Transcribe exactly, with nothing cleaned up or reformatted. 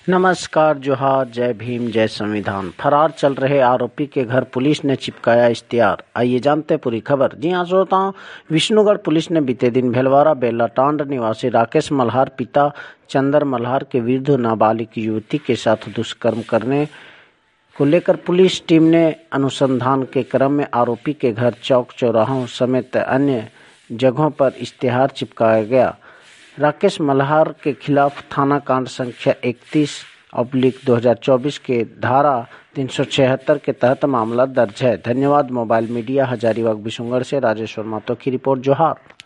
नमस्कार, जोहार, जय भीम, जय संविधान। फरार चल रहे आरोपी के घर पुलिस ने चिपकाया इश्तिहार। आइए जानते हैं पूरी खबर। जी हां श्रोताओं, विष्णुगढ़ पुलिस ने बीते दिन भेलवाड़ा बेलाटांड निवासी राकेश मल्हार पिता चंदर मल्हार के विरुद्ध नाबालिग युवती के साथ दुष्कर्म करने को लेकर पुलिस टीम ने अनुसंधान के क्रम में आरोपी के घर, चौक चौराहों समेत अन्य जगहों पर इश्तिहार चिपकाया गया। राकेश मल्हार के खिलाफ थाना कांड संख्या इकतीस ऑब्लिक दो हज़ार चौबीस के धारा तीन सौ छिहत्तर के तहत मामला दर्ज है। धन्यवाद। मोबाइल मीडिया, हजारीबाग, विष्णुगढ़ से राजेश्वर मातो की रिपोर्ट। जोहार।